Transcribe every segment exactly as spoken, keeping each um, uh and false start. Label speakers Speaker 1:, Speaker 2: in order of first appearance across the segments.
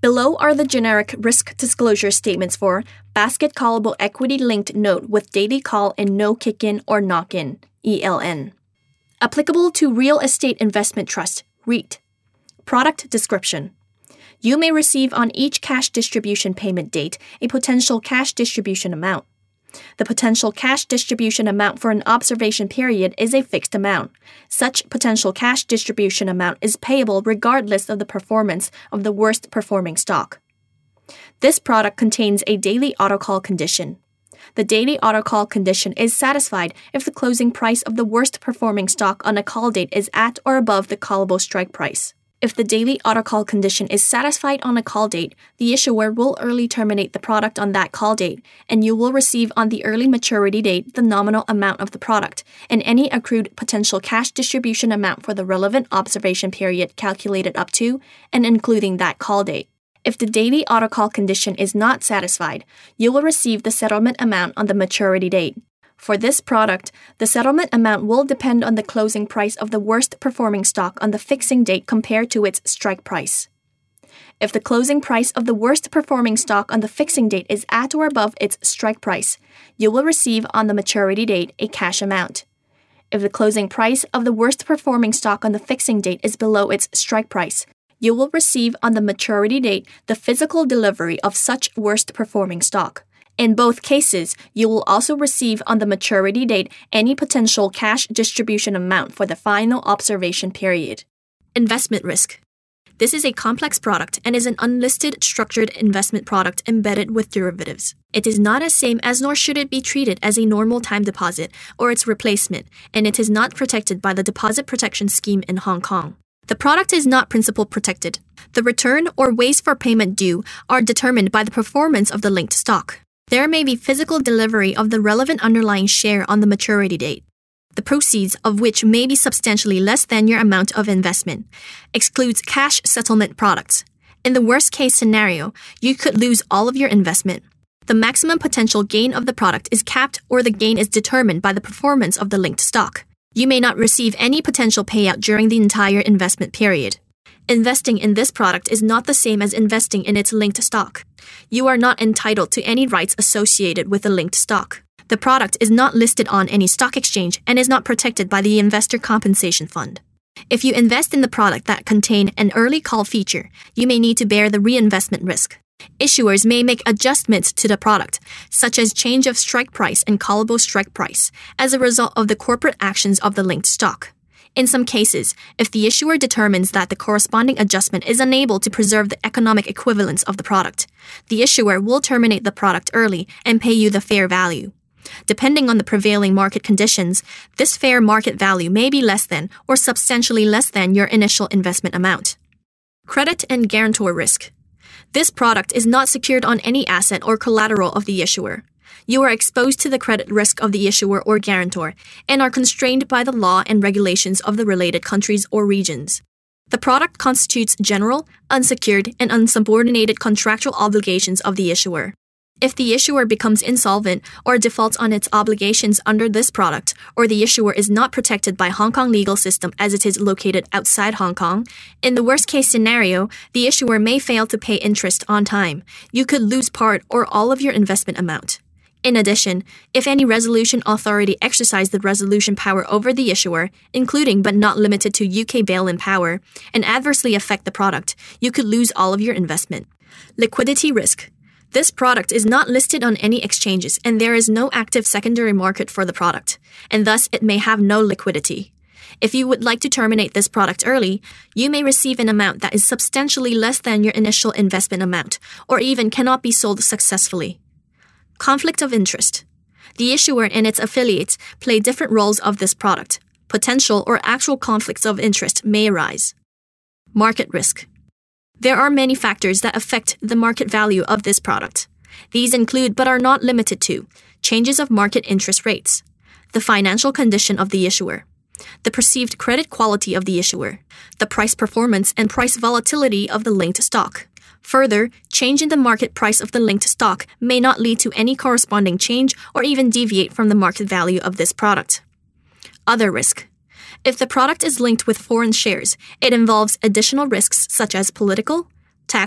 Speaker 1: Below are the generic risk disclosure statements for Basket Callable Equity-Linked Note with Daily Call and No Kick-In or Knock-In, E L N. Applicable to Real Estate Investment Trust, REIT. Product description. You may receive on each cash distribution payment date a potential cash distribution amount. The potential cash distribution amount for an observation period is a fixed amount. Such potential cash distribution amount is payable regardless of the performance of the worst performing stock. This product contains a daily autocall condition. The daily autocall condition is satisfied if the closing price of the worst performing stock on a call date is at or above the callable strike price. If the daily autocall condition is satisfied on a call date, the issuer will early terminate the product on that call date, and you will receive on the early maturity date the nominal amount of the product and any accrued potential cash distribution amount for the relevant observation period calculated up to and including that call date. If the daily autocall condition is not satisfied, you will receive the settlement amount on the maturity date. For this product, the settlement amount will depend on the closing price of the worst performing stock on the fixing date compared to its strike price. If the closing price of the worst performing stock on the fixing date is at or above its strike price, you will receive on the maturity date a cash amount. If the closing price of the worst performing stock on the fixing date is below its strike price, you will receive on the maturity date the physical delivery of such worst performing stock. In both cases, you will also receive on the maturity date any potential cash distribution amount for the final observation period. Investment risk. This is a complex product and is an unlisted structured investment product embedded with derivatives. It is not as same as nor should it be treated as a normal time deposit or its replacement, and it is not protected by the Deposit Protection Scheme in Hong Kong. The product is not principal protected. The return or ways for payment due are determined by the performance of the linked stock. There may be physical delivery of the relevant underlying share on the maturity date, the proceeds of which may be substantially less than your amount of investment. Excludes cash settlement products. In the worst-case scenario, you could lose all of your investment. The maximum potential gain of the product is capped or the gain is determined by the performance of the linked stock. You may not receive any potential payout during the entire investment period. Investing in this product is not the same as investing in its linked stock. You are not entitled to any rights associated with the linked stock. The product is not listed on any stock exchange and is not protected by the Investor Compensation Fund. If you invest in the product that contain an early call feature, you may need to bear the reinvestment risk. Issuers may make adjustments to the product, such as change of strike price and callable strike price, as a result of the corporate actions of the linked stock. In some cases, if the issuer determines that the corresponding adjustment is unable to preserve the economic equivalence of the product, the issuer will terminate the product early and pay you the fair value. Depending on the prevailing market conditions, this fair market value may be less than or substantially less than your initial investment amount. Credit and guarantor risk. This product is not secured on any asset or collateral of the issuer. You are exposed to the credit risk of the issuer or guarantor and are constrained by the law and regulations of the related countries or regions. The product constitutes general, unsecured, and unsubordinated contractual obligations of the issuer. If the issuer becomes insolvent or defaults on its obligations under this product, or the issuer is not protected by Hong Kong legal system as it is located outside Hong Kong, in the worst-case scenario, the issuer may fail to pay interest on time. You could lose part or all of your investment amount. In addition, if any resolution authority exercise the resolution power over the issuer, including but not limited to U K bail-in power, and adversely affect the product, you could lose all of your investment. Liquidity risk. This product is not listed on any exchanges and there is no active secondary market for the product, and thus it may have no liquidity. If you would like to terminate this product early, you may receive an amount that is substantially less than your initial investment amount, or even cannot be sold successfully. Conflict of interest. The issuer and its affiliates play different roles of this product. Potential or actual conflicts of interest may arise. Market risk. There are many factors that affect the market value of this product. These include but are not limited to changes of market interest rates, the financial condition of the issuer, the perceived credit quality of the issuer, the price performance and price volatility of the linked stock. Further, change in the market price of the linked stock may not lead to any corresponding change or even deviate from the market value of this product. Other risk. If the product is linked with foreign shares, it involves additional risks such as political, tax,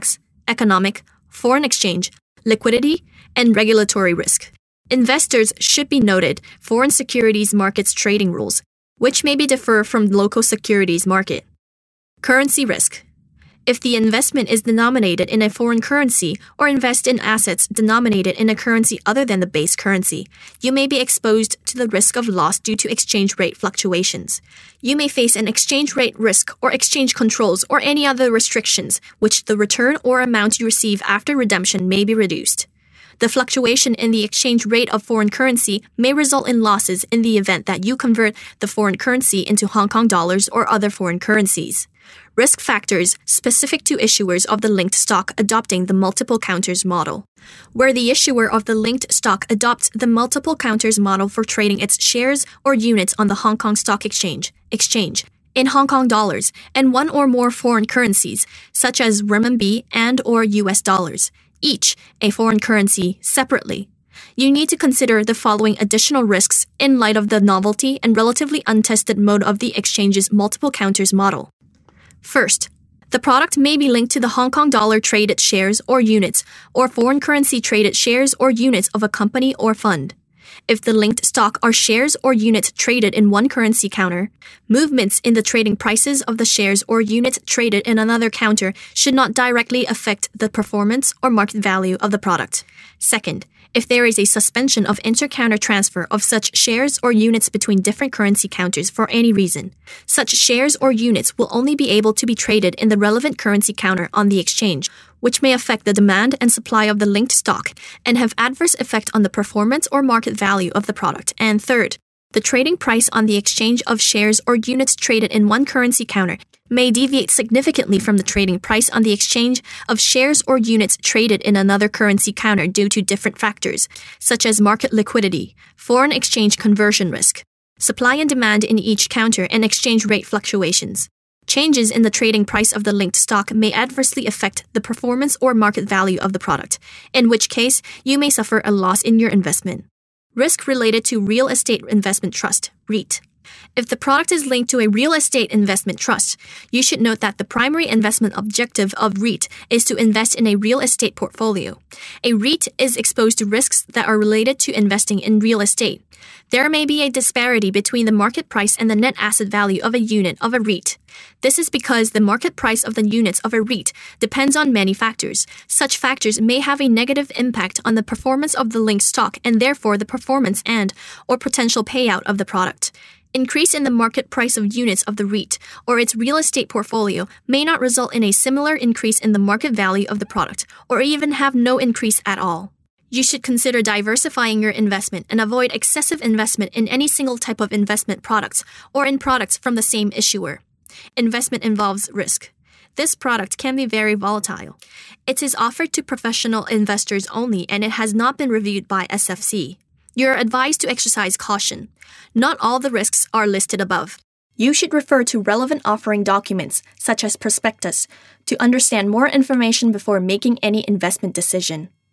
Speaker 1: economic, foreign exchange, liquidity, and regulatory risk. Investors should be noted foreign securities markets trading rules, which may be differ from local securities market. Currency risk. If the investment is denominated in a foreign currency or invest in assets denominated in a currency other than the base currency, you may be exposed to the risk of loss due to exchange rate fluctuations. You may face an exchange rate risk or exchange controls or any other restrictions, which the return or amount you receive after redemption may be reduced. The fluctuation in the exchange rate of foreign currency may result in losses in the event that you convert the foreign currency into Hong Kong dollars or other foreign currencies. Risk factors specific to issuers of the linked stock adopting the multiple counters model. Where the issuer of the linked stock adopts the multiple counters model for trading its shares or units on the Hong Kong Stock Exchange, exchange in Hong Kong dollars and one or more foreign currencies, such as renminbi and or U S dollars, each a foreign currency separately. You need to consider the following additional risks in light of the novelty and relatively untested mode of the exchange's multiple counters model. First, the product may be linked to the Hong Kong dollar traded shares or units or foreign currency traded shares or units of a company or fund. If the linked stock are shares or units traded in one currency counter, movements in the trading prices of the shares or units traded in another counter should not directly affect the performance or market value of the product. Second, if there is a suspension of inter-counter transfer of such shares or units between different currency counters for any reason, such shares or units will only be able to be traded in the relevant currency counter on the exchange, which may affect the demand and supply of the linked stock and have adverse effect on the performance or market value of the product. And third, the trading price on the exchange of shares or units traded in one currency counter may deviate significantly from the trading price on the exchange of shares or units traded in another currency counter due to different factors, such as market liquidity, foreign exchange conversion risk, supply and demand in each counter, and exchange rate fluctuations. Changes in the trading price of the linked stock may adversely affect the performance or market value of the product, in which case you may suffer a loss in your investment. Risk related to real estate investment trust, REIT. If the product is linked to a real estate investment trust, you should note that the primary investment objective of REIT is to invest in a real estate portfolio. A REIT is exposed to risks that are related to investing in real estate. There may be a disparity between the market price and the net asset value of a unit of a REIT. This is because the market price of the units of a REIT depends on many factors. Such factors may have a negative impact on the performance of the linked stock and therefore the performance and or potential payout of the product. Increase in the market price of units of the REIT or its real estate portfolio may not result in a similar increase in the market value of the product or even have no increase at all. You should consider diversifying your investment and avoid excessive investment in any single type of investment products or in products from the same issuer. Investment involves risk. This product can be very volatile. It is offered to professional investors only and it has not been reviewed by S F C. You are advised to exercise caution. Not all the risks are listed above. You should refer to relevant offering documents, such as prospectus, to understand more information before making any investment decision.